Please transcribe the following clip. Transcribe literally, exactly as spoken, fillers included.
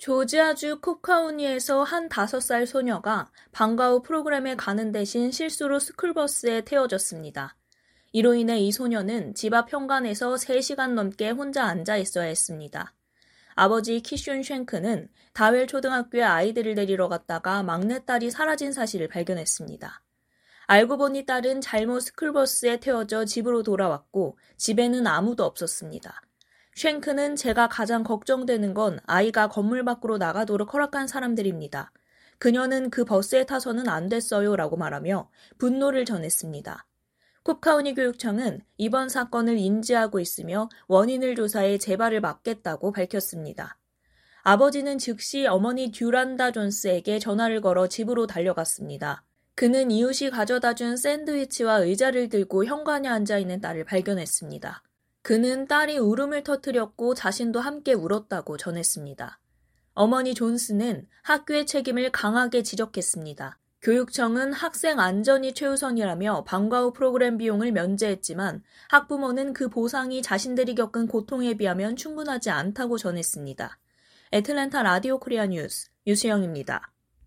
조지아주 쿱카운티에서 한 다섯 살 소녀가 방과 후 프로그램에 가는 대신 실수로 스쿨버스에 태워졌습니다. 이로 인해 이 소녀는 집 앞 현관에서 세 시간 넘게 혼자 앉아 있어야 했습니다. 아버지 키슌 쉔크는 다웰 초등학교에 아이들을 데리러 갔다가 막내딸이 사라진 사실을 발견했습니다. 알고 보니 딸은 잘못 스쿨버스에 태워져 집으로 돌아왔고 집에는 아무도 없었습니다. 쉔크는 제가 가장 걱정되는 건 아이가 건물 밖으로 나가도록 허락한 사람들입니다. 그녀는 그 버스에 타서는 안 됐어요 라고 말하며 분노를 전했습니다. 쿱카운티 교육청은 이번 사건을 인지하고 있으며 원인을 조사해 재발을 막겠다고 밝혔습니다. 아버지는 즉시 어머니 듀란다 존스에게 전화를 걸어 집으로 달려갔습니다. 그는 이웃이 가져다준 샌드위치와 의자를 들고 현관에 앉아있는 딸을 발견했습니다. 그는 딸이 울음을 터뜨렸고 자신도 함께 울었다고 전했습니다. 어머니 존스는 학교의 책임을 강하게 지적했습니다. 교육청은 학생 안전이 최우선이라며 방과 후 프로그램 비용을 면제했지만 학부모는 그 보상이 자신들이 겪은 고통에 비하면 충분하지 않다고 전했습니다. 애틀랜타 라디오 코리아 뉴스 유수영입니다.